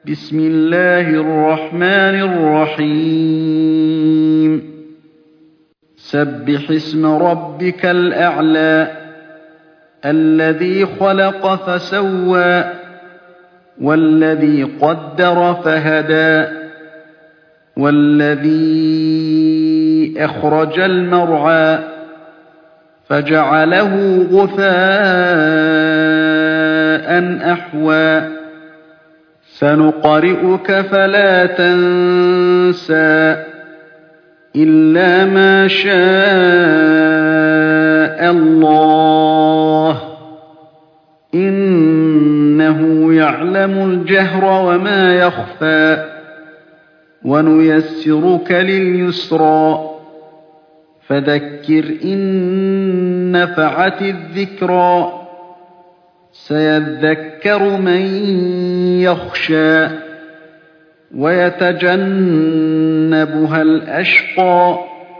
بسم الله الرحمن الرحيم سبح اسم ربك الأعلى الذي خلق فسوى والذي قدر فهدى والذي أخرج المرعى فجعله غثاء أحوى سنقرئك فلا تنسى إلا ما شاء الله إنه يعلم الجهر وما يخفى ونيسرك لليسرى فذكر إن نفعت الذكرى سيذكر من يخشى ويتجنبها الأشقى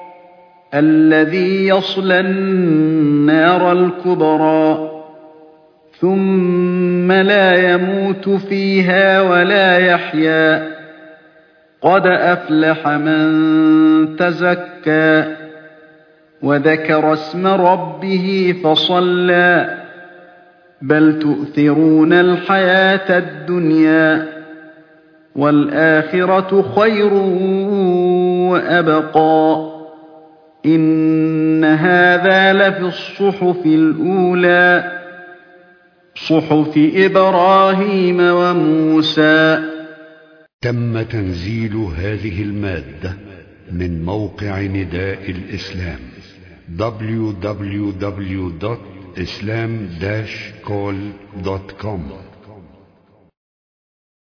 الذي يصلى النار الكبرى ثم لا يموت فيها ولا يحيا قد أفلح من تزكى وذكر اسم ربه فصلى بل تؤثرون الحياة الدنيا والآخرة خير وأبقى إن هذا لفي الصحف الأولى صحف إبراهيم وموسى. تم تنزيل هذه المادة من موقع نداء الإسلام www.islam-call.com